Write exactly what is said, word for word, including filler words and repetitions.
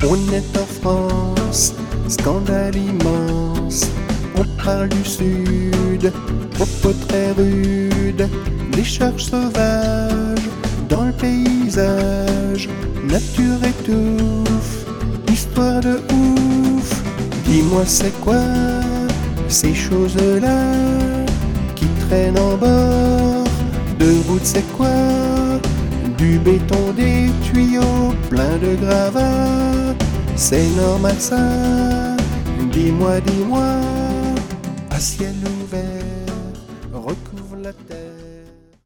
On est en France, scandale immense. On parle du sud, propos très rudes. Des charges sauvages dans le paysage. Nature étouffe, histoire de ouf. Dis-moi c'est quoi ces choses-là qui traînent en bord de route, c'est quoi? Du béton, des tuyaux pleins de gravats. C'est normal ça, dis-moi, dis-moi. À ciel ouvert, recouvre la terre.